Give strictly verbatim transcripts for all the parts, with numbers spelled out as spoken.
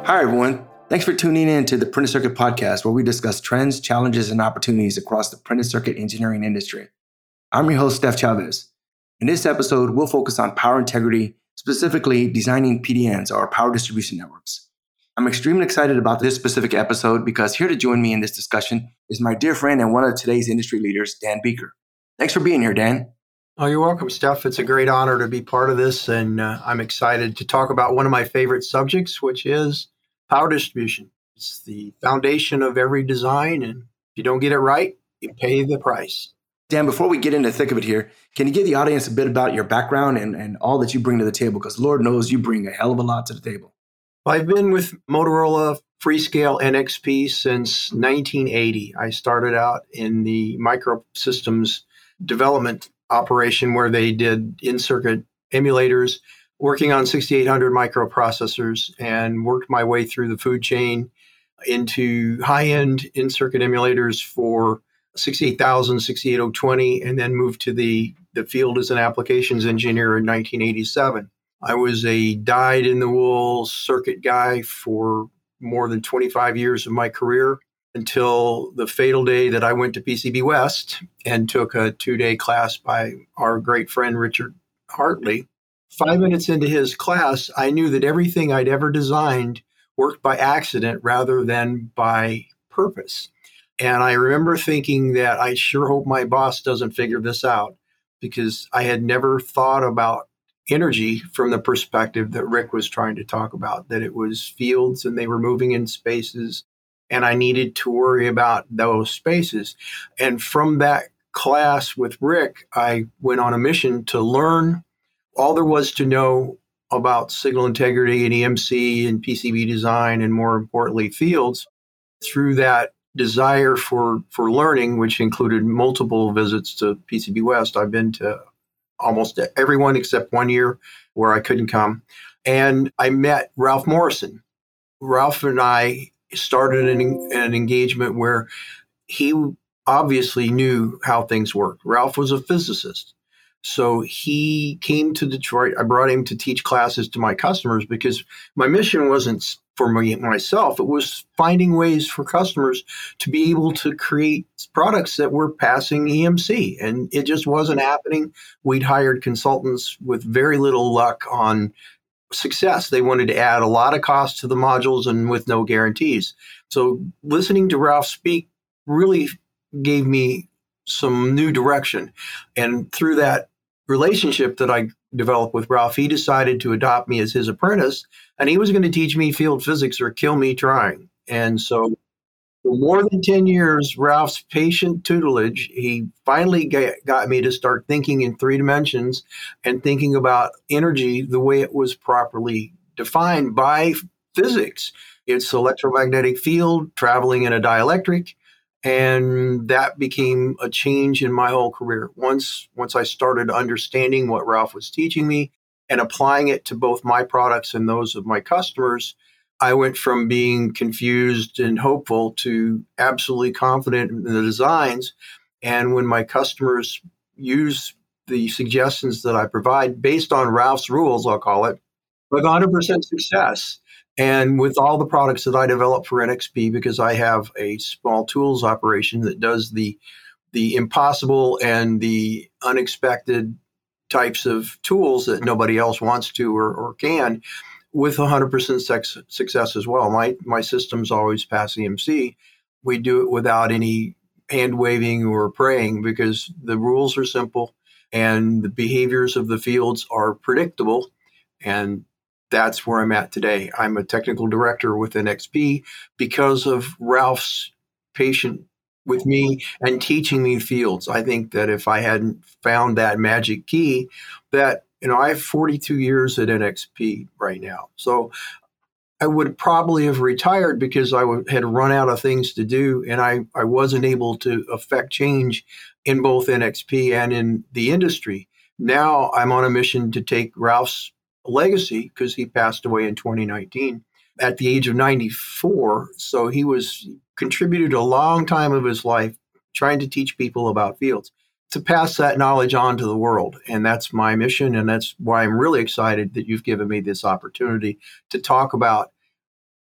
Hi, everyone. Thanks for tuning in to the Printed Circuit Podcast, where we discuss trends, challenges, and opportunities across the printed circuit engineering industry. I'm your host, Steph Chavez. In this episode, we'll focus on power integrity, specifically designing P D Ns, or power distribution networks. I'm extremely excited about this specific episode because here to join me in this discussion is my dear friend and one of today's industry leaders, Dan Beeker. Thanks for being here, Dan. Oh, you're welcome, Steph. It's a great honor to be part of this, and uh, I'm excited to talk about one of my favorite subjects, which is power distribution. It's the foundation of every design, and if you don't get it right, you pay the price. Dan, before we get into the thick of it here, can you give the audience a bit about your background and, and all that you bring to the table? Because Lord knows you bring a hell of a lot to the table. I've been with Motorola Freescale N X P since nineteen eighty. I started out in the microsystems development operation where they did in-circuit emulators, working on sixty-eight hundred microprocessors, and worked my way through the food chain into high-end in-circuit emulators for sixty-eight thousand, sixty-eight oh twenty, and then moved to the, the field as an applications engineer in nineteen eighty-seven. I was a dyed-in-the-wool circuit guy for more than twenty-five years of my career until the fatal day that I went to P C B West and took a two-day class by our great friend Richard Hartley. Five minutes into his class, I knew that everything I'd ever designed worked by accident rather than by purpose. And I remember thinking that I sure hope my boss doesn't figure this out, because I had never thought about energy from the perspective that Rick was trying to talk about, that it was fields and they were moving in spaces, and I needed to worry about those spaces. And from that class with Rick, I went on a mission to learn all there was to know about signal integrity and E M C and P C B design, and more importantly, fields. Through that desire for, for learning, which included multiple visits to P C B West, I've been to almost everyone except one year where I couldn't come. And I met Ralph Morrison. Ralph and I started an, an engagement where he obviously knew how things worked. Ralph was a physicist. So he came to Detroit. I brought him to teach classes to my customers because my mission wasn't for me, myself. It was finding ways for customers to be able to create products that were passing E M C. And it just wasn't happening. We'd hired consultants with very little luck on success. They wanted to add a lot of cost to the modules and with no guarantees. So listening to Ralph speak really gave me some new direction. And through that relationship that I developed with Ralph, he decided to adopt me as his apprentice, and he was going to teach me field physics or kill me trying. And so for more than ten years, Ralph's patient tutelage, he finally got me to start thinking in three dimensions and thinking about energy the way it was properly defined by physics. It's electromagnetic field traveling in a dielectric. And that became a change in my whole career. Once, once I started understanding what Ralph was teaching me and applying it to both my products and those of my customers, I went from being confused and hopeful to absolutely confident in the designs. And when my customers use the suggestions that I provide based on Ralph's rules, I'll call it, with one hundred percent success. And with all the products that I develop for N X P, because I have a small tools operation that does the the impossible and the unexpected types of tools that nobody else wants to or, or can, with one hundred percent sex, success as well. My my systems always pass E M C. We do it without any hand waving or praying because the rules are simple and the behaviors of the fields are predictable. And that's where I'm at today. I'm a technical director with N X P because of Ralph's patience with me and teaching me fields. I think that if I hadn't found that magic key, that, you know, I have forty-two years at N X P right now. So I would probably have retired because I w- had run out of things to do, and I, I wasn't able to affect change in both N X P and in the industry. Now I'm on a mission to take Ralph's legacy, because he passed away in twenty nineteen at the age of ninety-four. So he was contributed a long time of his life trying to teach people about fields, to pass that knowledge on to the world. And that's my mission. And that's why I'm really excited that you've given me this opportunity to talk about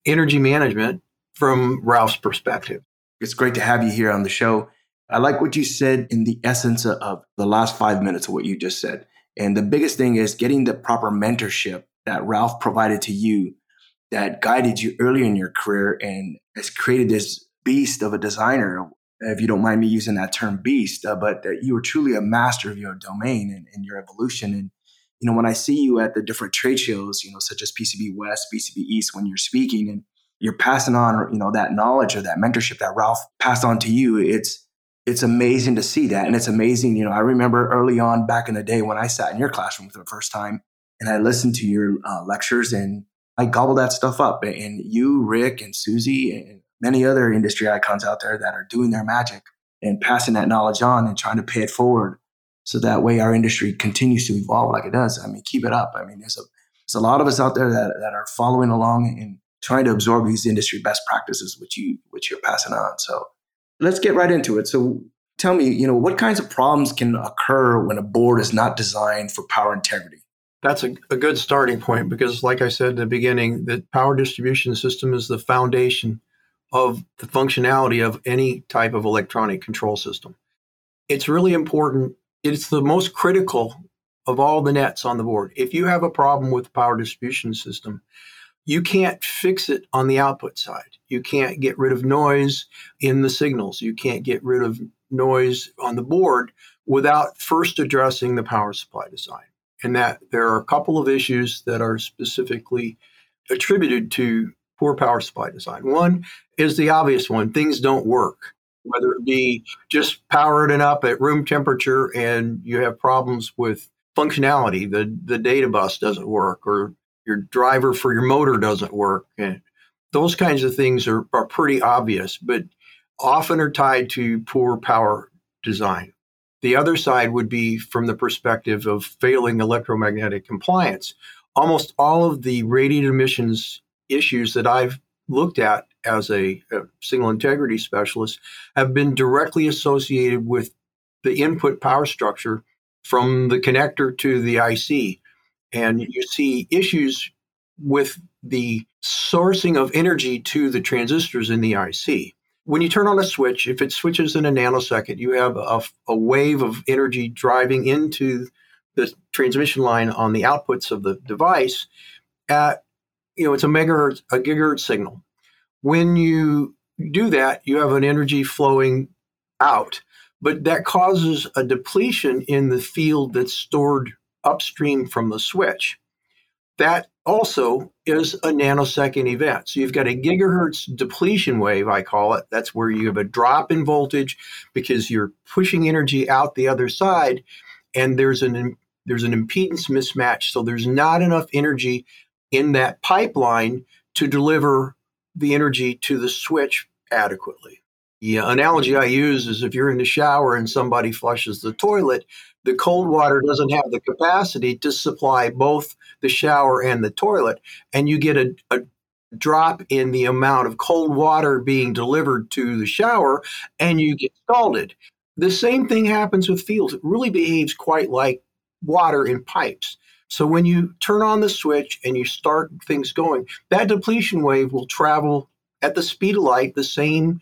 energy management from Ralph's perspective. It's great to have you here on the show. I like what you said in the essence of the last five minutes of what you just said. And the biggest thing is getting the proper mentorship that Ralph provided to you that guided you earlier in your career and has created this beast of a designer, if you don't mind me using that term beast, uh, but that you were truly a master of your domain and, and your evolution. And, you know, when I see you at the different trade shows, you know, such as P C B West, P C B East, when you're speaking and you're passing on, you know, that knowledge or that mentorship that Ralph passed on to you, it's, it's amazing to see that. And it's amazing. You know, I remember early on back in the day when I sat in your classroom for the first time and I listened to your uh, lectures and I gobbled that stuff up. And you, Rick, and Susie, and many other industry icons out there that are doing their magic and passing that knowledge on and trying to pay it forward. So that way our industry continues to evolve like it does. I mean, keep it up. I mean, there's a, there's a lot of us out there that, that are following along and trying to absorb these industry best practices, which you, which you're passing on. So let's get right into it. So tell me, you know, what kinds of problems can occur when a board is not designed for power integrity? That's a, a good starting point because, like I said at the beginning, the power distribution system is the foundation of the functionality of any type of electronic control system. It's really important. It's the most critical of all the nets on the board. If you have a problem with the power distribution system, you can't fix it on the output side. You can't get rid of noise in the signals. You can't get rid of noise on the board without first addressing the power supply design. And that there are a couple of issues that are specifically attributed to poor power supply design. One is the obvious one. Things don't work, whether it be just powering it up at room temperature and you have problems with functionality. The, the data bus doesn't work or your driver for your motor doesn't work. And those kinds of things are, are pretty obvious, but often are tied to poor power design. The other side would be from the perspective of failing electromagnetic compliance. Almost all of the radiated emissions issues that I've looked at as a, a signal integrity specialist have been directly associated with the input power structure from the connector to the I C. And you see issues with the sourcing of energy to the transistors in the I C. When you turn on a switch, if it switches in a nanosecond, you have a, a wave of energy driving into the transmission line on the outputs of the device at, you know, it's a megahertz, a gigahertz signal. When you do that, you have an energy flowing out, but that causes a depletion in the field that's stored upstream from the switch. That also is a nanosecond event. So you've got a gigahertz depletion wave, I call it. That's where you have a drop in voltage because you're pushing energy out the other side, and there's an there's an impedance mismatch. So there's not enough energy in that pipeline to deliver the energy to the switch adequately. The analogy I use is if you're in the shower and somebody flushes the toilet, the cold water doesn't have the capacity to supply both the shower and the toilet, and you get a, a drop in the amount of cold water being delivered to the shower, and you get scalded. The same thing happens with fields. It really behaves quite like water in pipes. So when you turn on the switch and you start things going, that depletion wave will travel at the speed of light the same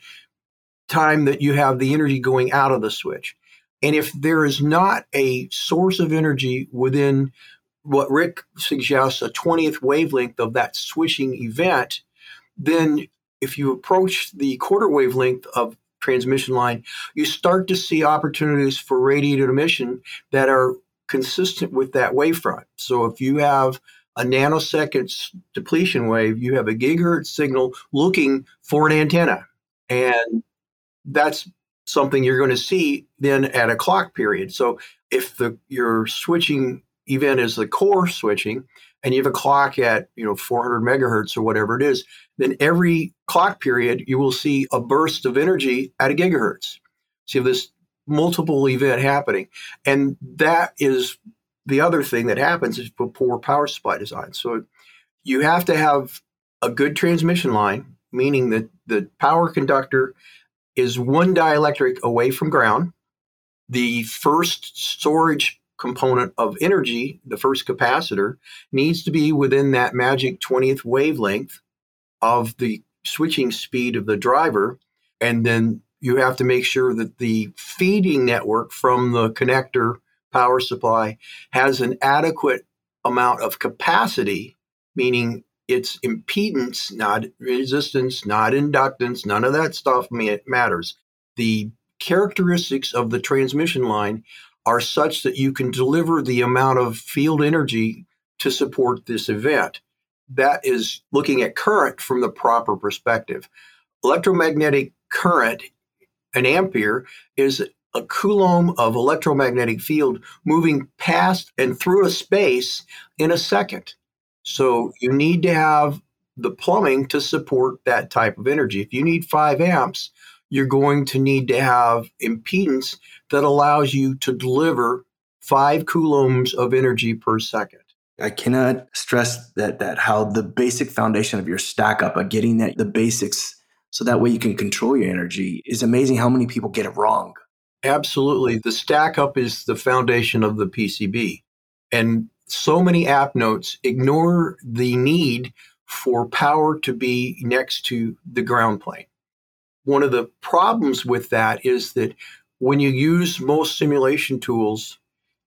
time that you have the energy going out of the switch. And if there is not a source of energy within what Rick suggests, a twentieth wavelength of that switching event, then if you approach the quarter wavelength of transmission line, you start to see opportunities for radiated emission that are consistent with that wavefront. So if you have a nanosecond depletion wave, you have a gigahertz signal looking for an antenna. And that's something you're going to see then at a clock period. So if the your switching event is the core switching, and you have a clock at, you know, four hundred megahertz or whatever it is, then every clock period you will see a burst of energy at a gigahertz. So you have this multiple event happening, and that is the other thing that happens is poor power supply design. So you have to have a good transmission line, meaning that the power conductor is one dielectric away from ground. The first storage component of energy, the first capacitor, needs to be within that magic twentieth wavelength of the switching speed of the driver. And then you have to make sure that the feeding network from the connector power supply has an adequate amount of capacity, meaning it's impedance, not resistance, not inductance, none of that stuff matters. The characteristics of the transmission line are such that you can deliver the amount of field energy to support this event. That is looking at current from the proper perspective. Electromagnetic current, an ampere, is a coulomb of electromagnetic field moving past and through a space in a second. So you need to have the plumbing to support that type of energy. If you need five amps, you're going to need to have impedance that allows you to deliver five coulombs of energy per second. I cannot stress that that how the basic foundation of your stack up, of getting that the basics so that way you can control your energy, is amazing how many people get it wrong. Absolutely. The stack up is the foundation of the P C B. And so many app notes ignore the need for power to be next to the ground plane. One of the problems with that is that when you use most simulation tools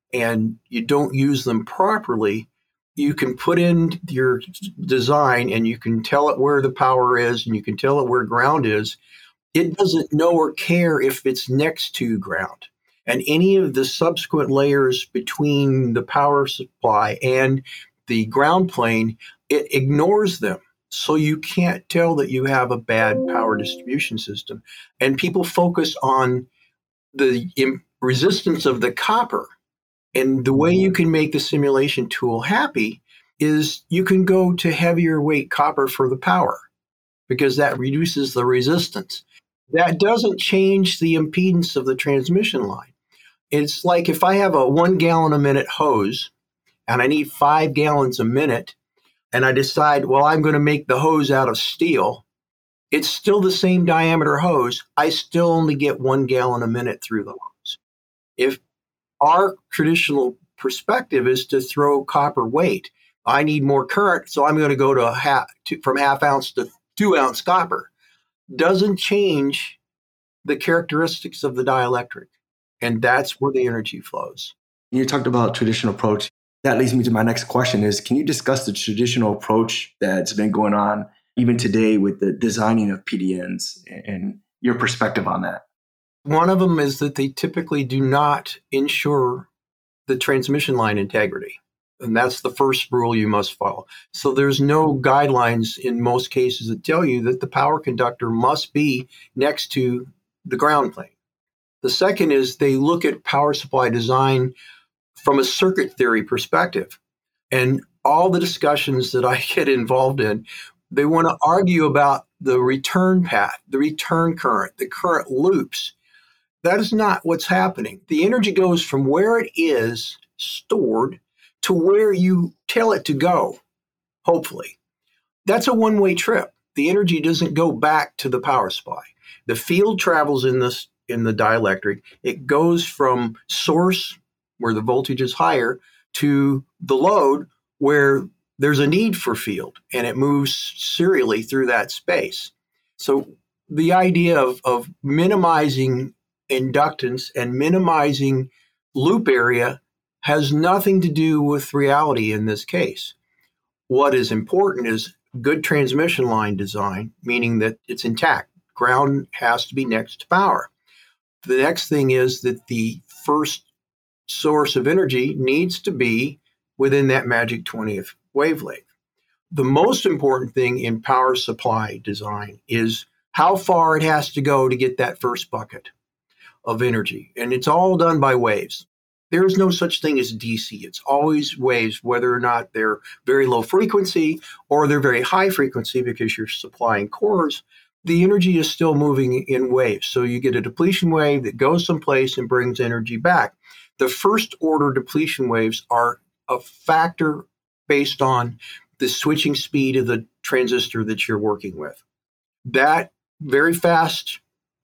and you don't use them properly, you can put in your design and you can tell it where the power is and you can tell it where ground is. It doesn't know or care if it's next to ground. And any of the subsequent layers between the power supply and the ground plane, it ignores them. So you can't tell that you have a bad power distribution system. And people focus on the resistance of the copper. And the way you can make the simulation tool happy is you can go to heavier weight copper for the power, because that reduces the resistance. That doesn't change the impedance of the transmission line. It's like if I have a one gallon a minute hose and I need five gallons a minute, and I decide, well, I'm going to make the hose out of steel, it's still the same diameter hose. I still only get one gallon a minute through the hose. If our traditional perspective is to throw copper weight, I need more current, so I'm going to go to, half, to from half ounce to two ounce copper. Doesn't change the characteristics of the dielectric. And that's where the energy flows. You talked about traditional approach. That leads me to my next question is, can you discuss the traditional approach that's been going on even today with the designing of P D Ns and your perspective on that? One of them is that they typically do not ensure the transmission line integrity. And that's the first rule you must follow. So there's no guidelines in most cases that tell you that the power conductor must be next to the ground plane. The second is they look at power supply design from a circuit theory perspective. And all the discussions that I get involved in, they want to argue about the return path, the return current, the current loops. That is not what's happening. The energy goes from where it is stored to where you tell it to go, hopefully. That's a one-way trip. The energy doesn't go back to the power supply. The field travels in this in the dielectric. It goes from source, where the voltage is higher, to the load, where there's a need for field, and it moves serially through that space. So the idea of, of minimizing inductance and minimizing loop area has nothing to do with reality in this case. What is important is good transmission line design, meaning that it's intact. Ground has to be next to power. The next thing is that the first source of energy needs to be within that magic twentieth wavelength. The most important thing in power supply design is how far it has to go to get that first bucket of energy. And it's all done by waves. There is no such thing as D C. It's always waves, whether or not they're very low frequency or they're very high frequency because you're supplying cores. The energy is still moving in waves. So you get a depletion wave that goes someplace and brings energy back. The first order depletion waves are a factor based on the switching speed of the transistor that you're working with. That very fast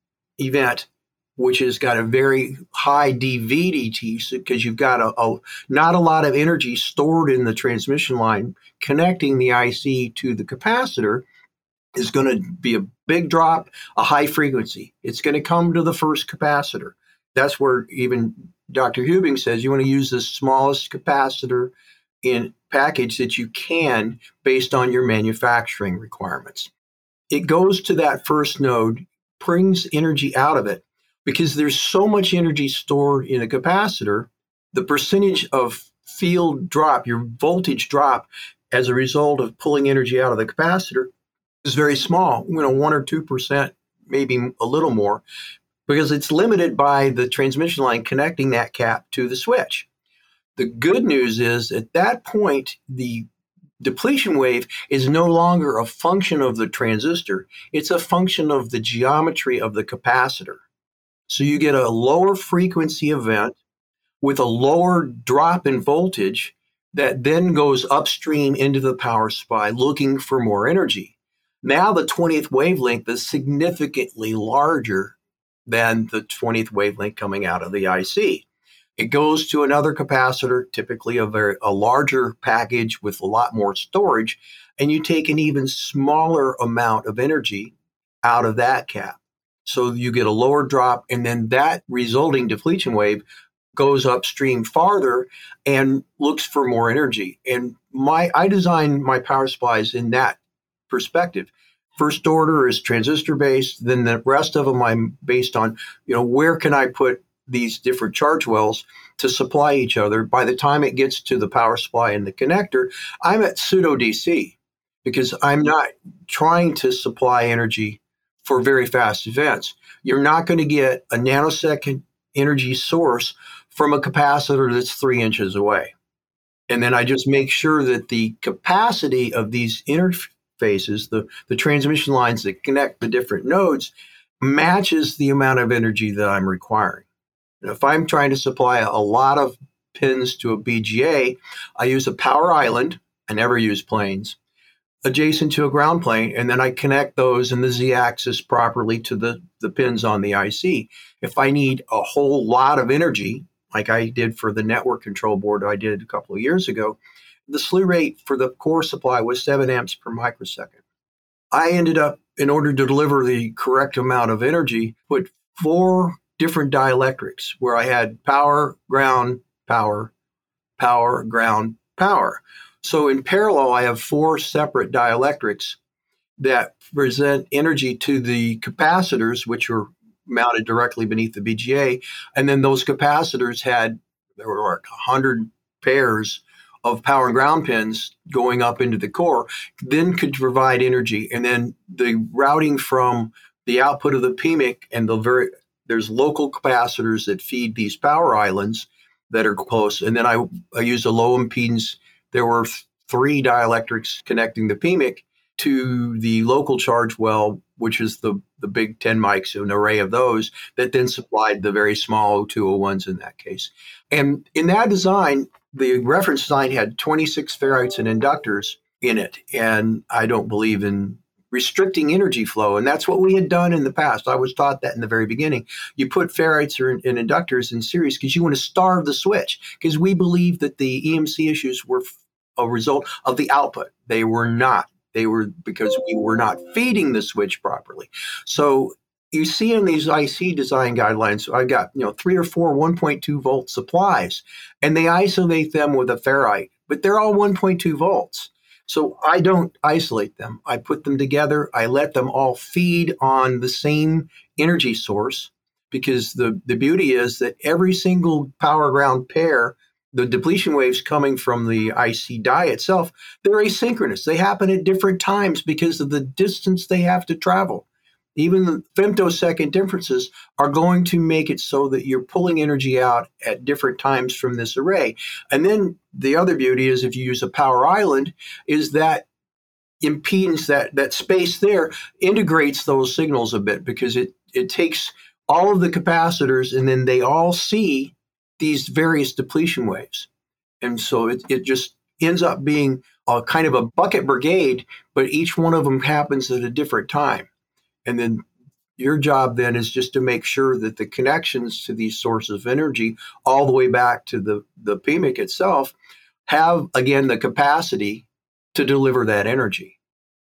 event, which has got a very high D V D T, because you've got a, a not a lot of energy stored in the transmission line connecting the I C to the capacitor, is going to be a big drop, a high frequency. It's going to come to the first capacitor. That's where even Doctor Hubing says you want to use the smallest capacitor in package that you can based on your manufacturing requirements. It goes to that first node, brings energy out of it. Because there's so much energy stored in a capacitor, the percentage of field drop, your voltage drop, as a result of pulling energy out of the capacitor is very small, you know, one or two percent, maybe a little more, because it's limited by the transmission line connecting that cap to the switch. The good news is at that point, the depletion wave is no longer a function of the transistor. It's a function of the geometry of the capacitor. So you get a lower frequency event with a lower drop in voltage that then goes upstream into the power supply looking for more energy. Now the twentieth wavelength is significantly larger than the twentieth wavelength coming out of the I C. It goes to another capacitor, typically a very a larger package with a lot more storage, and you take an even smaller amount of energy out of that cap. So you get a lower drop, and then that resulting depletion wave goes upstream farther and looks for more energy. And my I design my power supplies in that perspective. First order is transistor based, then the rest of them I'm based on, you know, where can I put these different charge wells to supply each other. By the time it gets to the power supply and the connector, I'm at pseudo D C because I'm not trying to supply energy for very fast events. You're not going to get a nanosecond energy source from a capacitor that's three inches away. And then I just make sure that the capacity of these interfaces, the, the transmission lines that connect the different nodes, matches the amount of energy that I'm requiring. And if I'm trying to supply a lot of pins to a B G A, I use a power island. I never use planes adjacent to a ground plane, and then I connect those in the z-axis properly to the, the pins on the I C. If I need a whole lot of energy, like I did for the network control board I did a couple of years ago, the slew rate for the core supply was seven amps per microsecond. I ended up, in order to deliver the correct amount of energy, put four different dielectrics where I had power, ground, power, power, ground, power. So in parallel, I have four separate dielectrics that present energy to the capacitors, which are mounted directly beneath the B G A. And then those capacitors had, there were like one hundred pairs of power and ground pins going up into the core, then could provide energy. And then the routing from the output of the P M I C and the very, there's local capacitors that feed these power islands that are close. And then I, I used a low impedance. There were three dielectrics connecting the P M I C to the local charge well, which is the, the big ten mics, an array of those, that then supplied the very small oh two oh ones in that case. And in that design, the reference design had twenty-six ferrites and inductors in it. And I don't believe in restricting energy flow. And that's what we had done in the past. I was taught that in the very beginning. You put ferrites or, and inductors in series because you want to starve the switch, because we believe that the E M C issues were a result of the output. They were not. They were because we were not feeding the switch properly. So you see in these I C design guidelines, I got, you know, three or four one point two volt supplies, and they isolate them with a ferrite, but they're all one point two volts. So I don't isolate them. I put them together. I let them all feed on the same energy source, because the, the beauty is that every single power ground pair, the depletion waves coming from the I C die itself, they're asynchronous. They happen at different times because of the distance they have to travel. Even the femtosecond differences are going to make it so that you're pulling energy out at different times from this array. And then the other beauty is if you use a power island, is that impedance, that, that space there integrates those signals a bit, because it, it takes all of the capacitors and then they all see these various depletion waves. And so it, it just ends up being a kind of a bucket brigade, but each one of them happens at a different time. And then your job then is just to make sure that the connections to these sources of energy all the way back to the, the P M I C itself have, again, the capacity to deliver that energy.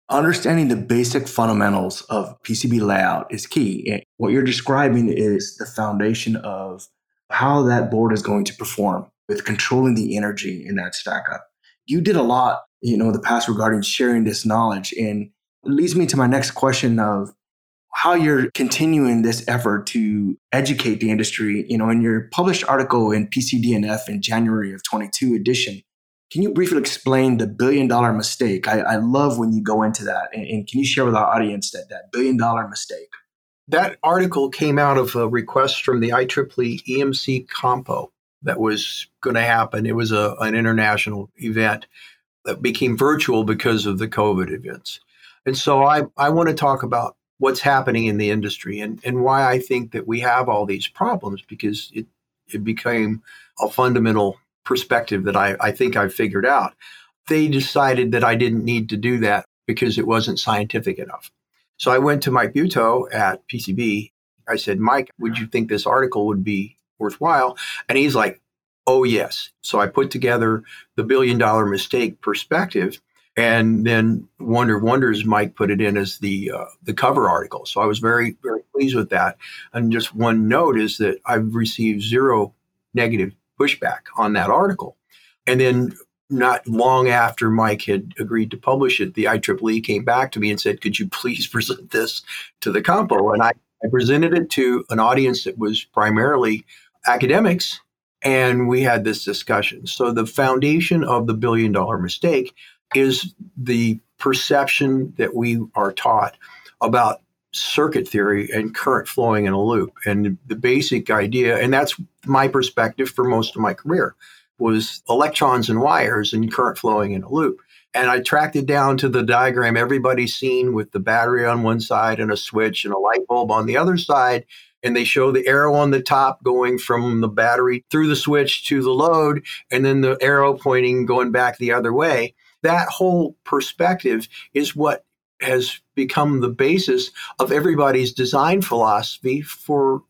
Understanding the basic fundamentals of P C B layout is key. And what you're describing is the foundation of how that board is going to perform with controlling the energy in that stack up. You did a lot, you know, in the past regarding sharing this knowledge, and it leads me to my next question of how you're continuing this effort to educate the industry. You know, in your published article in P C D N F in January of twenty-two edition, can you briefly explain the billion dollar mistake? I, I love when you go into that. And, and can you share with our audience that, that billion dollar mistake? That article came out of a request from the I triple E E M C Compo that was going to happen. It was a, an international event that became virtual because of the COVID events. And so I, I want to talk about what's happening in the industry and, and why I think that we have all these problems, because it, it became a fundamental perspective that I, I think I've figured out. They decided that I didn't need to do that because it wasn't scientific enough. So I went to Mike Butow at P C B. I said, Mike, would you think this article would be worthwhile? And he's like, oh, yes. So I put together the billion dollar mistake perspective. And then Wonder of Wonders, Mike put it in as the uh, the cover article. So I was very, very pleased with that. And just one note is that I've received zero negative pushback on that article. And then not long after Mike had agreed to publish it, the I triple E came back to me and said, could you please present this to the Compo? And I, I presented it to an audience that was primarily academics, and we had this discussion. So the foundation of the billion dollar mistake is the perception that we are taught about circuit theory and current flowing in a loop. And the basic idea, and that's my perspective for most of my career, was electrons and wires and current flowing in a loop. And I tracked it down to the diagram everybody's seen with the battery on one side and a switch and a light bulb on the other side. And they show the arrow on the top going from the battery through the switch to the load, and then the arrow pointing going back the other way. That whole perspective is what has become the basis of everybody's design philosophy forever.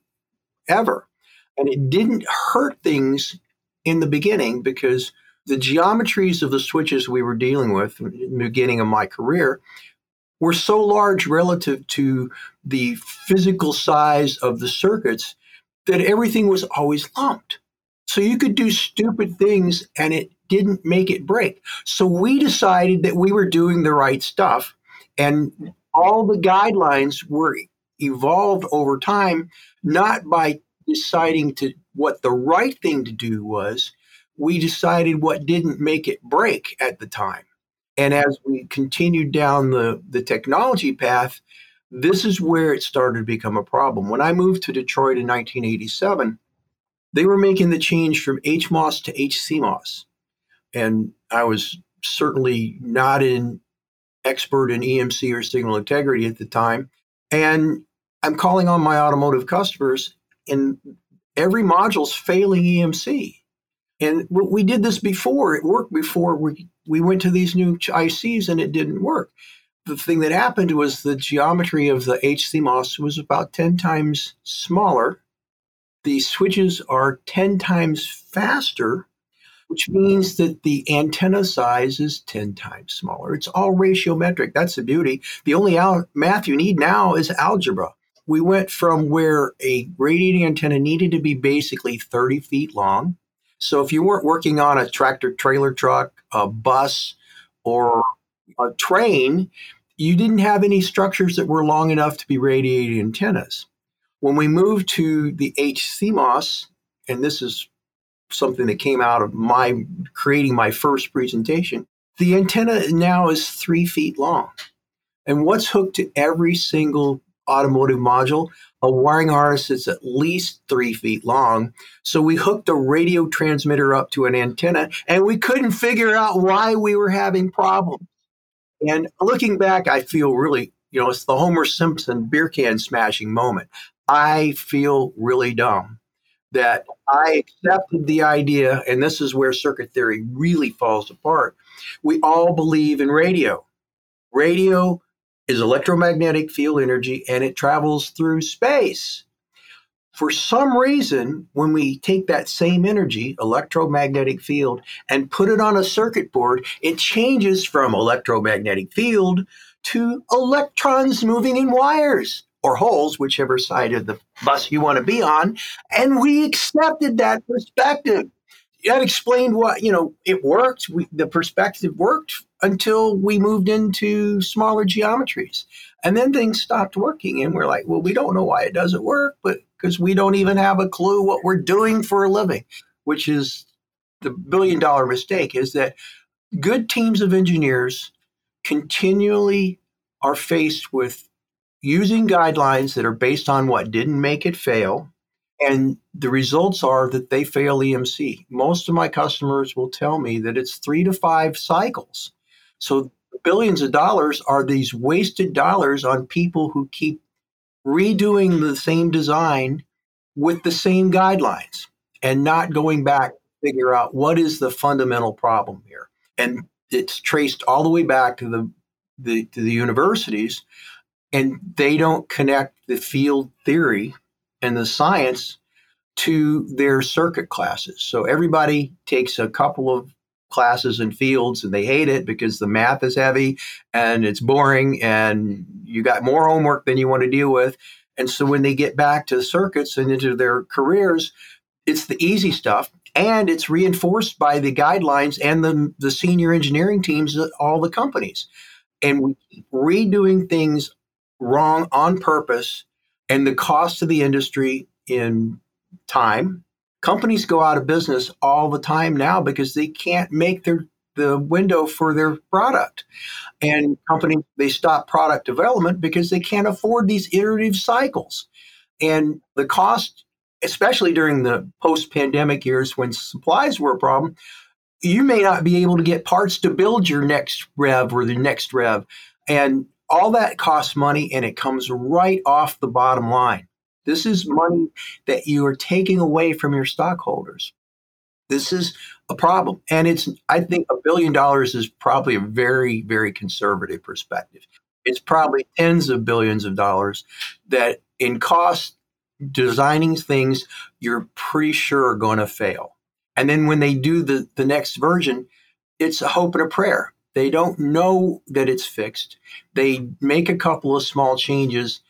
And it didn't hurt things in the beginning because the geometries of the switches we were dealing with in the beginning of my career were so large relative to the physical size of the circuits that everything was always lumped. So you could do stupid things and it didn't make it break. So we decided that we were doing the right stuff, and all the guidelines were evolved over time, not by deciding to what the right thing to do was. We decided what didn't make it break at the time. And as we continued down the, the technology path, this is where it started to become a problem. When I moved to Detroit in nineteen eighty-seven, they were making the change from H M O S to H C M O S. And I was certainly not an expert in E M C or signal integrity at the time. And I'm calling on my automotive customers, and every module's failing E M C. And we did this before. It worked before we, we went to these new I Cs, and it didn't work. The thing that happened was the geometry of the H C M O S was about ten times smaller. The switches are ten times faster, which means that the antenna size is ten times smaller. It's all ratiometric. That's the beauty. The only al- math you need now is algebra. We went from where a radiating antenna needed to be basically thirty feet long. So if you weren't working on a tractor trailer truck, a bus, or a train, you didn't have any structures that were long enough to be radiating antennas. When we moved to the H C M O S, and this is something that came out of my creating my first presentation, the antenna now is three feet long. And what's hooked to every single automotive module? A wiring harness that's at least three feet long. So we hooked a radio transmitter up to an antenna, and we couldn't figure out why we were having problems. And looking back, I feel really, you know, it's the Homer Simpson beer can smashing moment. I feel really dumb that I accepted the idea, and this is where circuit theory really falls apart. We all believe in radio. Radio is electromagnetic field energy, and it travels through space. For some reason, when we take that same energy, electromagnetic field, and put it on a circuit board, it changes from electromagnetic field to electrons moving in wires or holes, whichever side of the bus you want to be on. And we accepted that perspective. That explained what, you know, it worked. We, the perspective worked until we moved into smaller geometries. And then things stopped working. And we're like, well, we don't know why it doesn't work, but because we don't even have a clue what we're doing for a living, which is the billion dollar mistake, is that good teams of engineers continually are faced with using guidelines that are based on what didn't make it fail. And the results are that they fail E M C. Most of my customers will tell me that it's three to five cycles. So billions of dollars are these wasted dollars on people who keep redoing the same design with the same guidelines and not going back to figure out what is the fundamental problem here. And it's traced all the way back to the, the, to the universities, and they don't connect the field theory and the science to their circuit classes. So everybody takes a couple of classes in fields and they hate it because the math is heavy and it's boring and you got more homework than you want to deal with. And so when they get back to circuits and into their careers, it's the easy stuff, and it's reinforced by the guidelines and the, the senior engineering teams at all the companies. And we keep redoing things wrong on purpose, and the cost of the industry in time. Companies go out of business all the time now because they can't make their the window for their product. And companies, they stop product development because they can't afford these iterative cycles. And the cost, especially during the post-pandemic years when supplies were a problem, you may not be able to get parts to build your next rev or the next rev. And all that costs money, and it comes right off the bottom line. This is money that you are taking away from your stockholders. This is a problem. And it's, I think a billion dollars is probably a very, very conservative perspective. It's probably tens of billions of dollars that in cost, designing things you're pretty sure are going to fail. And then when they do the, the next version, it's a hope and a prayer. They don't know that it's fixed. They make a couple of small changes,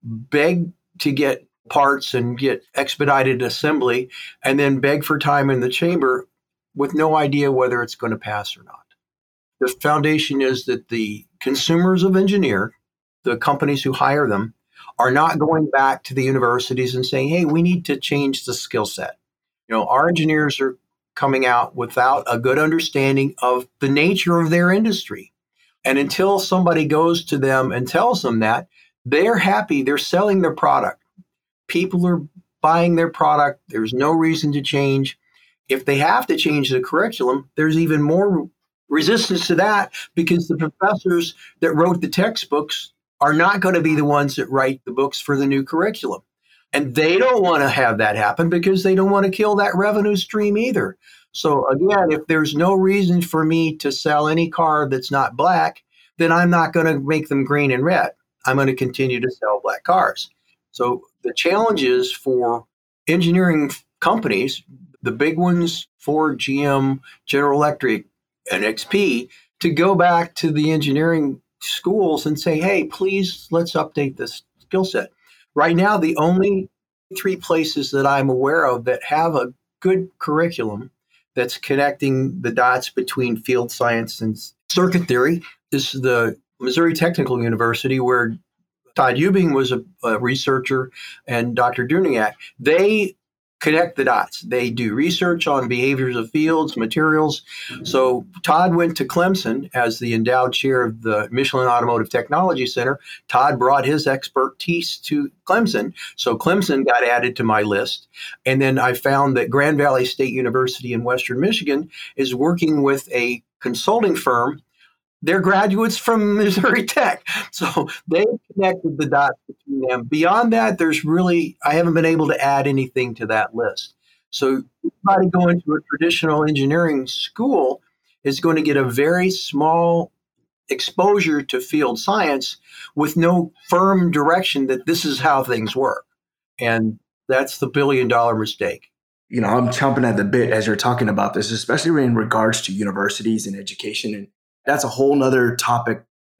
beg to get parts and get expedited assembly, and then beg for time in the chamber with no idea whether it's going to pass or not. The foundation is that the consumers of engineer, the companies who hire them, are not going back to the universities and saying, hey, we need to change the skill set. You know, our engineers are coming out without a good understanding of the nature of their industry. And until somebody goes to them and tells them that, they're happy, they're selling their product. People are buying their product. There's no reason to change. If they have to change the curriculum, there's even more resistance to that because the professors that wrote the textbooks are not going to be the ones that write the books for the new curriculum. And they don't want to have that happen because they don't want to kill that revenue stream either. So again, if there's no reason for me to sell any car that's not black, then I'm not going to make them green and red. I'm going to continue to sell black cars. So the challenges for engineering companies, the big ones, Ford, G M, General Electric, and X P, to go back to the engineering schools and say, hey, please, let's update this skill set. Right now, the only three places that I'm aware of that have a good curriculum that's connecting the dots between field science and circuit theory is the Missouri Technical University, where Todd Ewing was a, a researcher and Doctor Duniak. They connect the dots. They do research on behaviors of fields, materials. So Todd went to Clemson as the endowed chair of the Michelin Automotive Technology Center. Todd brought his expertise to Clemson. So Clemson got added to my list. And then I found that Grand Valley State University in Western Michigan is working with a consulting firm. They're graduates from Missouri Tech. So they connected the dots between them. Beyond that, there's really, I haven't been able to add anything to that list. So anybody going to a traditional engineering school is going to get a very small exposure to field science with no firm direction that this is how things work. And that's the billion dollar mistake. You know, I'm chomping at the bit as you're talking about this, especially in regards to universities and education. And that's a whole nother topic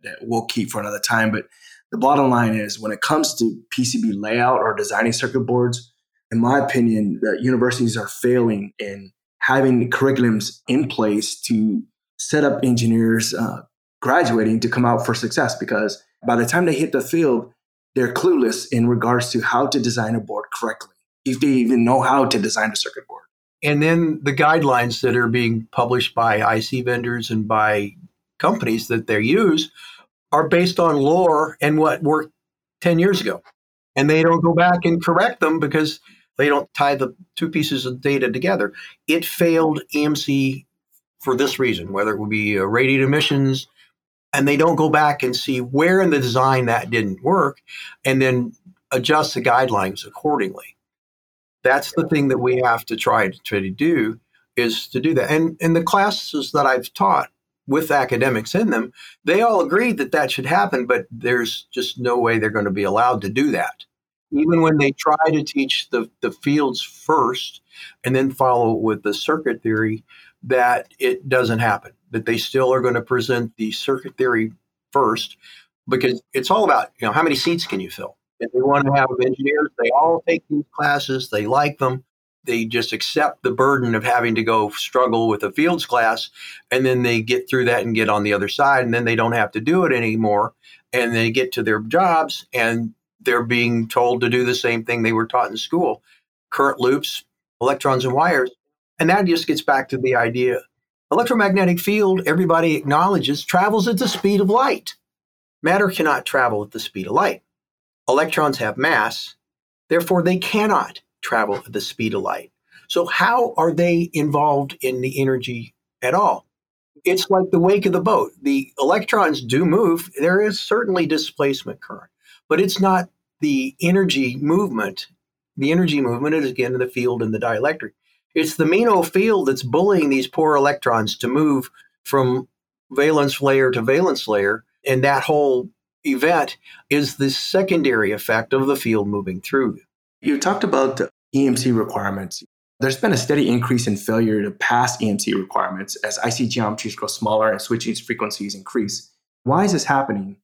that we'll keep for another time. But the bottom line is when it comes to P C B layout or designing circuit boards, in my opinion, the universities are failing in having curriculums in place to set up engineers uh, graduating to come out for success, because by the time they hit the field, they're clueless in regards to how to design a board correctly, if they even know how to design a circuit board. And then the guidelines that are being published by I C vendors and by companies that they use are based on lore and what worked ten years ago. And they don't go back and correct them because they don't tie the two pieces of data together. It failed E M C for this reason, whether it would be uh, radiated emissions, and they don't go back and see where in the design that didn't work and then adjust the guidelines accordingly. That's the thing that we have to try to try to do, is to do that. And in the classes that I've taught with academics in them, they all agreed that that should happen, but there's just no way they're going to be allowed to do that. Even when they try to teach the, the fields first and then follow with the circuit theory, that it doesn't happen, that they still are going to present the circuit theory first, because it's all about, you know, how many seats can you fill? If they want to have engineers, they all take these classes, they like them, they just accept the burden of having to go struggle with a fields class, and then they get through that and get on the other side, and then they don't have to do it anymore, and they get to their jobs, and they're being told to do the same thing they were taught in school, current loops, electrons and wires. And that just gets back to the idea. Electromagnetic field, everybody acknowledges, travels at the speed of light. Matter cannot travel at the speed of light. Electrons have mass, therefore they cannot travel at the speed of light. So how are they involved in the energy at all? It's like the wake of the boat. The electrons do move. There is certainly displacement current, but it's not the energy movement. The energy movement is, again, in the field and the dielectric. It's the Mino field that's bullying these poor electrons to move from valence layer to valence layer. And that whole event is the secondary effect of the field moving through. You talked about the E M C requirements. There's been a steady increase in failure to pass E M C requirements as I C geometries grow smaller and switching frequencies increase. Why is this happening?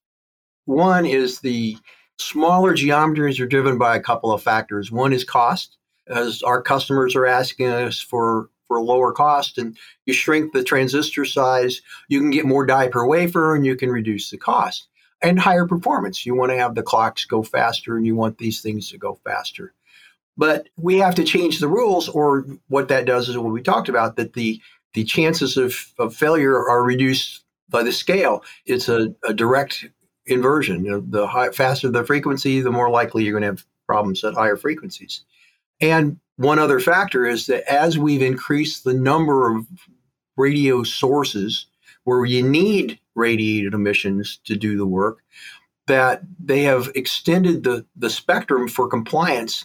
One is the smaller geometries are driven by a couple of factors. One is cost, as our customers are asking us for, for lower cost, and you shrink the transistor size, you can get more die per wafer and you can reduce the cost. And higher performance. You want to have the clocks go faster and you want these things to go faster. But we have to change the rules, or what that does is what we talked about, that the, the chances of, of failure are reduced by the scale. It's a, a direct inversion. You know, the high, faster the frequency, the more likely you're going to have problems at higher frequencies. And one other factor is that as we've increased the number of radio sources where you need radiated emissions to do the work, that they have extended the, the spectrum for compliance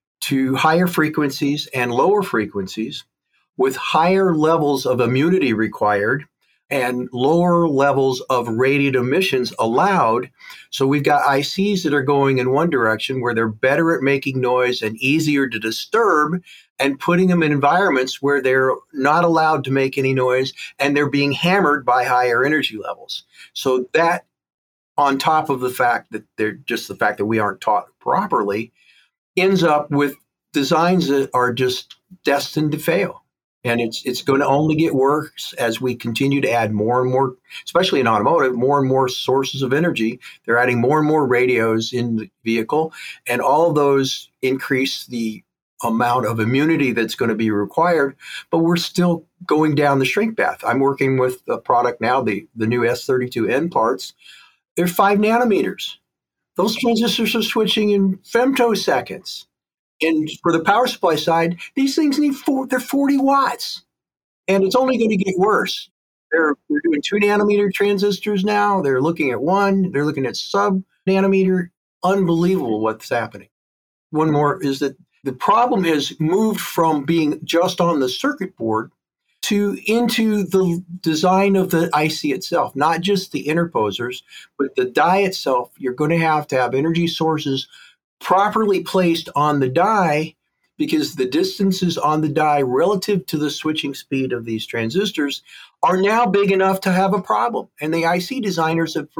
to higher frequencies and lower frequencies with higher levels of immunity required and lower levels of radiated emissions allowed. So we've got I Cs that are going in one direction where they're better at making noise and easier to disturb, and putting them in environments where they're not allowed to make any noise and they're being hammered by higher energy levels. So that, on top of the fact that they're just the fact that we aren't taught properly, ends up with designs that are just destined to fail. And it's it's going to only get worse as we continue to add more and more, especially in automotive, more and more sources of energy. They're adding more and more radios in the vehicle, and all of those increase the amount of immunity that's going to be required, but we're still going down the shrink path. I'm working with a product now, the, the new S thirty-two N parts. They're five nanometers. Those transistors are switching in femtoseconds. And for the power supply side, these things need four, they're forty watts. And it's only going to get worse. They're, they're doing two nanometer transistors now. They're looking at one. They're looking at sub nanometer. Unbelievable what's happening. One more is that the problem has moved from being just on the circuit board to into the design of the I C itself, not just the interposers, but the die itself. You're going to have to have energy sources properly placed on the die, because the distances on the die relative to the switching speed of these transistors are now big enough to have a problem. And the I C designers have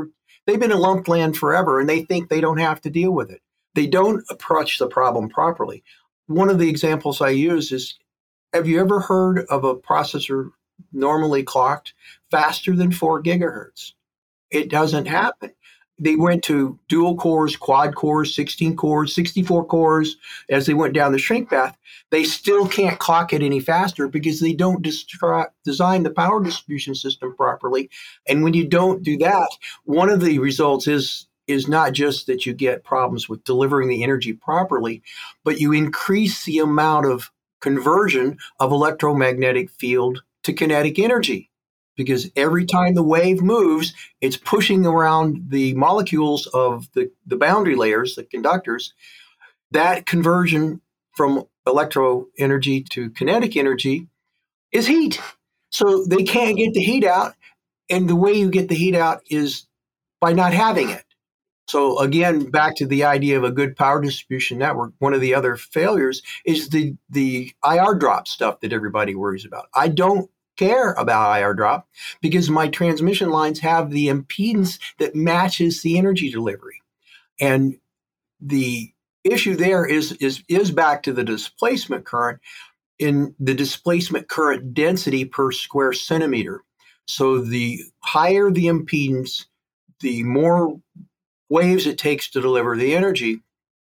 They've been in lump land forever, and they think they don't have to deal with it. They don't approach the problem properly. One of the examples I use is, have you ever heard of a processor normally clocked faster than four gigahertz? It doesn't happen. They went to dual cores, quad cores, sixteen cores, sixty-four cores as they went down the shrink path. They still can't clock it any faster because they don't distri- design the power distribution system properly. And when you don't do that, one of the results is, is not just that you get problems with delivering the energy properly, but you increase the amount of conversion of electromagnetic field to kinetic energy. Because every time the wave moves, it's pushing around the molecules of the, the boundary layers, the conductors. That conversion from electro energy to kinetic energy is heat. So they can't get the heat out. And the way you get the heat out is by not having it. So again, back to the idea of a good power distribution network, one of the other failures is the, the I R drop stuff that everybody worries about. I don't care about I R drop because my transmission lines have the impedance that matches the energy delivery. And the issue there is, is, is back to the displacement current in the displacement current density per square centimeter. So the higher the impedance, the more waves it takes to deliver the energy.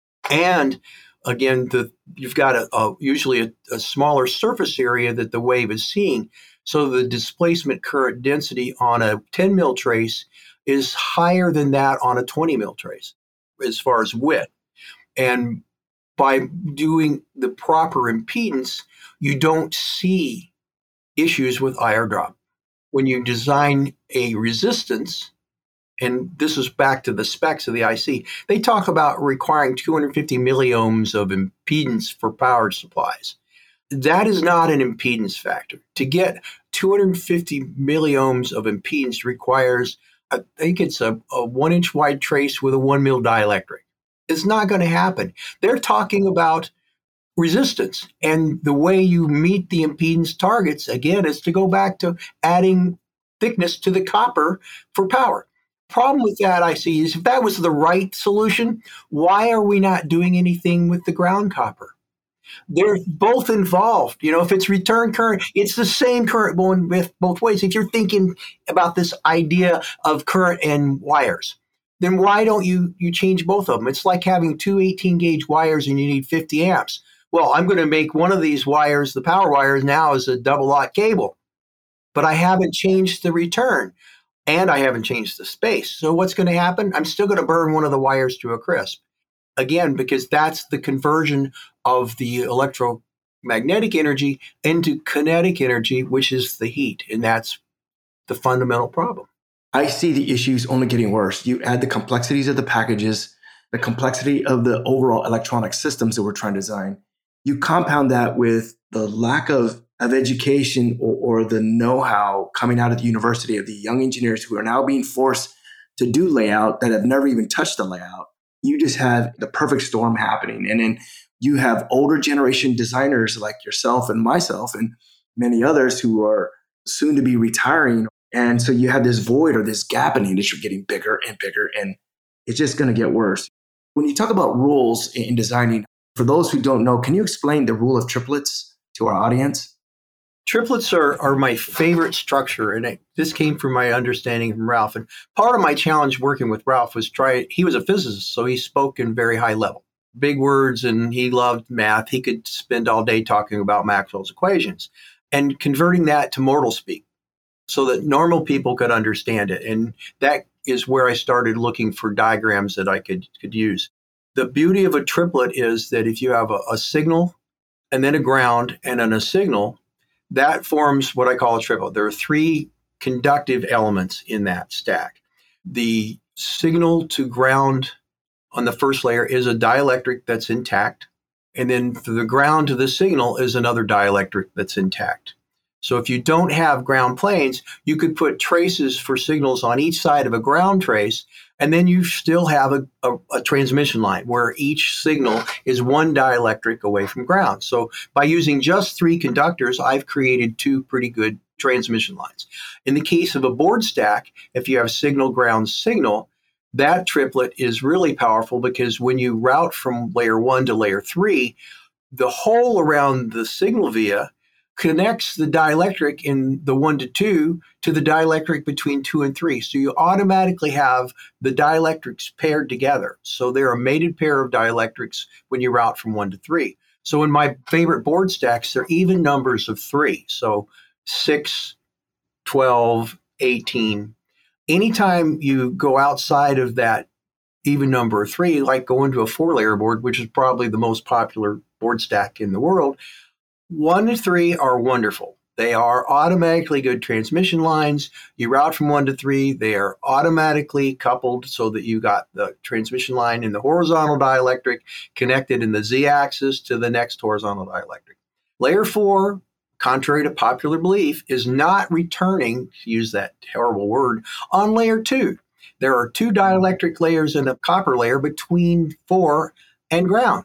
And again, the, you've got a, a usually a, a smaller surface area that the wave is seeing. So the displacement current density on a ten mil trace is higher than that on a twenty mil trace as far as width. And by doing the proper impedance, you don't see issues with I R drop. When you design a resistance, and this is back to the specs of the I C, they talk about requiring two hundred fifty milliohms of impedance for power supplies. That is not an impedance factor. To get two hundred fifty milliohms of impedance requires, I think it's a, a one inch wide trace with a one mil dielectric. It's not going to happen. They're talking about resistance. And the way you meet the impedance targets, again, is to go back to adding thickness to the copper for power. Problem with that I see is if that was the right solution, why are we not doing anything with the ground copper? They're both involved. You know, if it's return current, it's the same current going with both ways. If you're thinking about this idea of current and wires, then why don't you, you change both of them? It's like having two eighteen gauge wires and you need fifty amps. Well, I'm going to make one of these wires, the power wires now, is a double aught cable, but I haven't changed the return and I haven't changed the space. So what's going to happen? I'm still going to burn one of the wires to a crisp. Again, because that's the conversion of the electromagnetic energy into kinetic energy, which is the heat. And that's the fundamental problem. I see the issues only getting worse. You add the complexities of the packages, the complexity of the overall electronic systems that we're trying to design. You compound that with the lack of, of education or, or the know-how coming out of the university of the young engineers who are now being forced to do layout that have never even touched the layout. You just have the perfect storm happening. And then you have older generation designers like yourself and myself and many others who are soon to be retiring. And so you have this void or this gap in the industry getting bigger and bigger, and it's just going to get worse. When you talk about rules in designing, for those who don't know, can you explain the rule of triplets to our audience? Triplets are, are my favorite structure, and it, this came from my understanding from Ralph. And part of my challenge working with Ralph was try, he was a physicist, so he spoke in very high level. Big words, and he loved math. He could spend all day talking about Maxwell's equations and converting that to mortal speak so that normal people could understand it. And that is where I started looking for diagrams that I could, could use. The beauty of a triplet is that if you have a, a signal and then a ground and then a signal, that forms what I call a triplet. There are three conductive elements in that stack. The signal to ground on the first layer is a dielectric that's intact. And then for the ground to the signal is another dielectric that's intact. So if you don't have ground planes, you could put traces for signals on each side of a ground trace, and then you still have a, a, a transmission line where each signal is one dielectric away from ground. So by using just three conductors, I've created two pretty good transmission lines. In the case of a board stack, if you have signal, ground, signal, That triplet is really powerful because when you route from layer one to layer three, the hole around the signal via connects the dielectric in the one to two to the dielectric between two and three. So you automatically have the dielectrics paired together. So they're a mated pair of dielectrics when you route from one to three. So in my favorite board stacks, they're even numbers of three. So six, twelve, eighteen. Anytime you go outside of that even number of three, like go into a four-layer board, which is probably the most popular board stack in the world, one to three are wonderful. They are automatically good transmission lines. You route from one to three, they are automatically coupled so that you got the transmission line in the horizontal dielectric connected in the z-axis to the next horizontal dielectric. Layer four, contrary to popular belief, is not returning, to use that terrible word, on layer two. There are two dielectric layers and a copper layer between four and ground.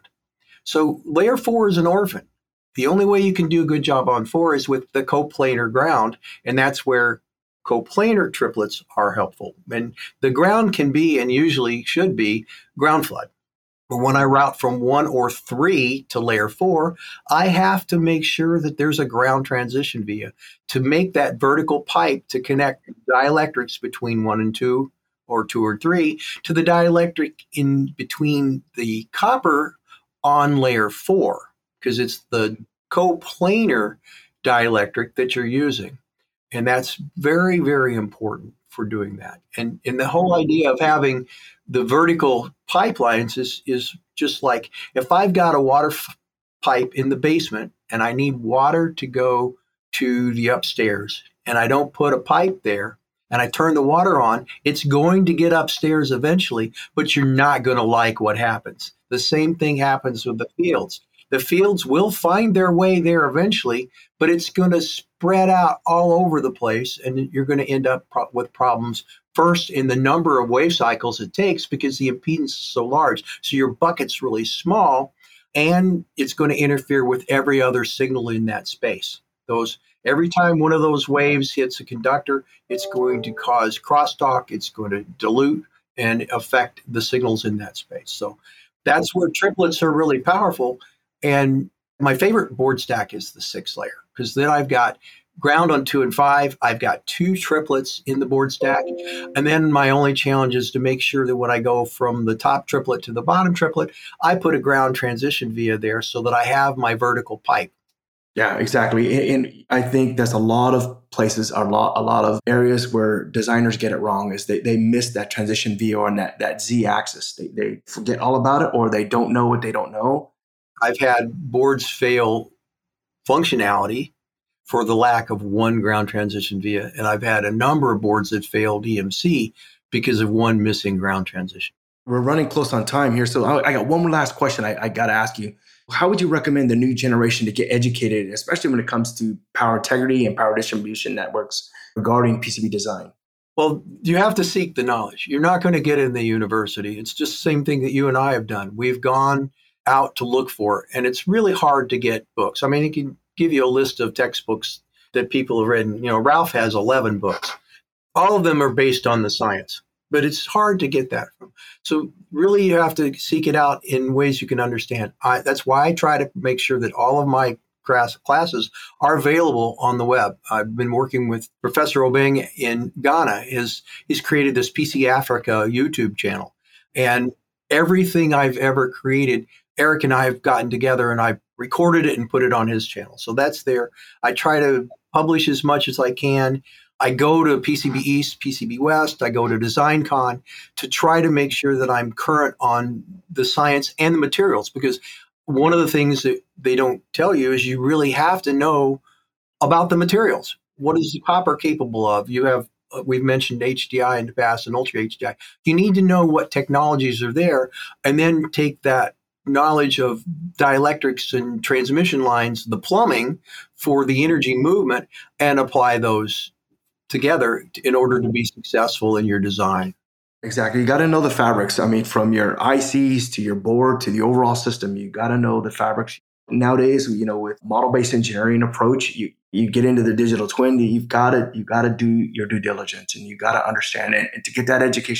So layer four is an orphan. The only way you can do a good job on four is with the coplanar ground, and that's where coplanar triplets are helpful. And the ground can be, and usually should be, ground flood. But when I route from one or three to layer four, I have to make sure that there's a ground transition via to make that vertical pipe to connect dielectrics between one and two or two or three to the dielectric in between the copper on layer four, because it's the coplanar dielectric that you're using. And that's very, very important for doing that. And, and the whole idea of having the vertical pipelines is, is just like if I've got a water f- pipe in the basement and I need water to go to the upstairs and I don't put a pipe there and I turn the water on, it's going to get upstairs eventually, but you're not going to like what happens. The same thing happens with the fields. The fields will find their way there eventually, but it's going to spread out all over the place, and you're going to end up pro- with problems first in the number of wave cycles it takes because the impedance is so large. So your bucket's really small, and it's going to interfere with every other signal in that space. Those every time one of those waves hits a conductor, it's going to cause crosstalk, it's going to dilute and affect the signals in that space. So that's where triplets are really powerful. And my favorite board stack is the six layer, because then I've got ground on two and five. I've got two triplets in the board stack. And then my only challenge is to make sure that when I go from the top triplet to the bottom triplet, I put a ground transition via there so that I have my vertical pipe. Yeah, exactly. And I think there's a lot of places, a lot, a lot of areas where designers get it wrong is they, they miss that transition via on that, that z-axis. They, they forget all about it, or they don't know what they don't know. I've had boards fail functionality for the lack of one ground transition via, and I've had a number of boards that failed E M C because of one missing ground transition. We're running close on time here, so I, I got one more last question I, I got to ask you. How would you recommend the new generation to get educated, especially when it comes to power integrity and power distribution networks regarding P C B design? Well, you have to seek the knowledge. You're not going to get it in the university. It's just the same thing that you and I have done. We've gone out to look for it, and it's really hard to get books. I mean, it can give you a list of textbooks that people have written. You know, Ralph has eleven books. All of them are based on the science, but it's hard to get that from. So really you have to seek it out in ways you can understand. I, that's why I try to make sure that all of my class, classes are available on the web. I've been working with Professor Obeng in Ghana. His, he's created this P C Africa YouTube channel. And everything I've ever created, Eric and I have gotten together and I recorded it and put it on his channel. So that's there. I try to publish as much as I can. I go to P C B East, P C B West, I go to DesignCon to try to make sure that I'm current on the science and the materials, because one of the things that they don't tell you is you really have to know about the materials. What is the copper capable of? You have, uh, we've mentioned H D I in the past and Ultra H D I. You need to know what technologies are there and then take that knowledge of dielectrics and transmission lines, the plumbing for the energy movement, and apply those together in order to be successful in your design. Exactly. You got to know the fabrics. I mean, from your I Cs to your board to the overall system, you got to know the fabrics. Nowadays, you know, with model-based engineering approach, you, you get into the digital twin, you've got to, you got to do your due diligence and you got to understand it. And to get that education,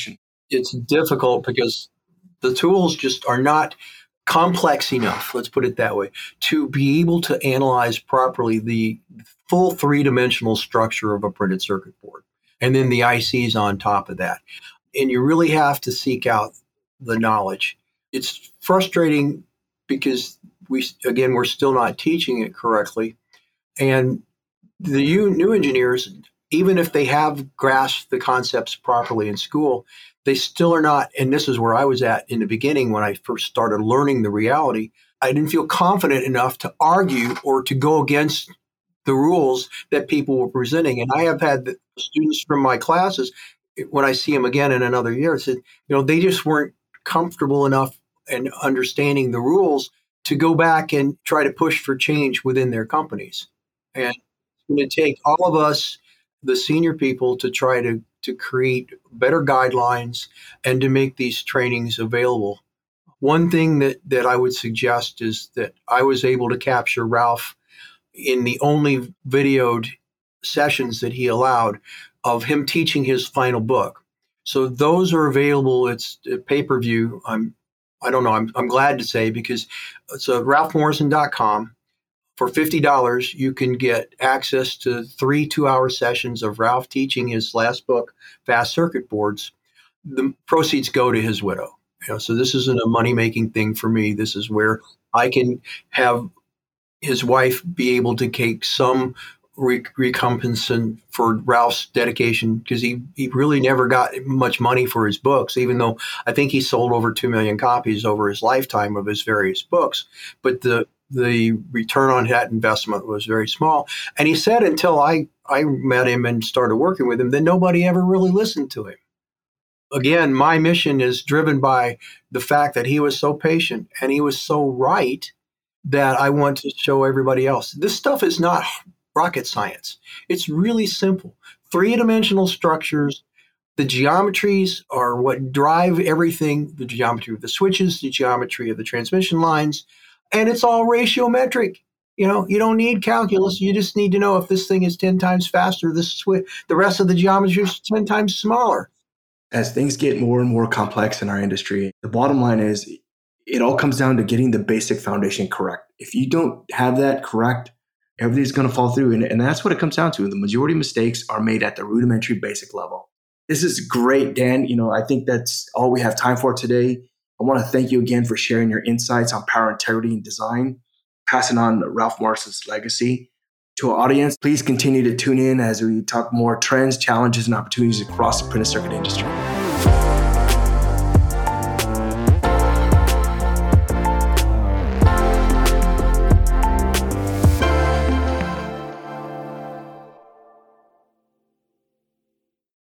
it's difficult because the tools just are not complex enough, let's put it that way, to be able to analyze properly the full three-dimensional structure of a printed circuit board, and then the I Cs on top of that. And you really have to seek out the knowledge. It's frustrating because we, again, we're still not teaching it correctly. And the new engineers, even if they have grasped the concepts properly in school, they still are not, and this is where I was at in the beginning when I first started learning the reality. I didn't feel confident enough to argue or to go against the rules that people were presenting. And I have had the students from my classes, when I see them again in another year, said, you know, they just weren't comfortable enough and understanding the rules to go back and try to push for change within their companies. And it's going to take all of us, the senior people, to try to to create better guidelines and to make these trainings available. One thing that, that I would suggest is that I was able to capture Ralph in the only videoed sessions that he allowed of him teaching his final book. So those are available. It's pay-per-view. I'm, I don't know. I'm, I'm glad to say, because it's uh, ralph morrison dot com. For fifty dollars, you can get access to three two-hour sessions of Ralph teaching his last book, Fast Circuit Boards. The proceeds go to his widow. You know, so this isn't a money-making thing for me. This is where I can have his wife be able to take some re- recompense for Ralph's dedication, because he, he really never got much money for his books, even though I think he sold over two million copies over his lifetime of his various books. But the the return on that investment was very small. And he said until I, I met him and started working with him, that nobody ever really listened to him. Again, my mission is driven by the fact that he was so patient and he was so right that I want to show everybody else. This stuff is not rocket science. It's really simple. Three-dimensional structures. The geometries are what drive everything, the geometry of the switches, the geometry of the transmission lines. And it's all ratiometric. You know, you don't need calculus. You just need to know if this thing is ten times faster, this swi- the rest of the geometry is ten times smaller. As things get more and more complex in our industry, the bottom line is it all comes down to getting the basic foundation correct. If you don't have that correct, everything's going to fall through. And, and that's what it comes down to. The majority of mistakes are made at the rudimentary basic level. This is great, Dan. You know, I think that's all we have time for today. I want to thank you again for sharing your insights on power integrity and design, passing on Ralph Morrison's legacy to our audience. Please continue to tune in as we talk more trends, challenges, and opportunities across the printed circuit industry.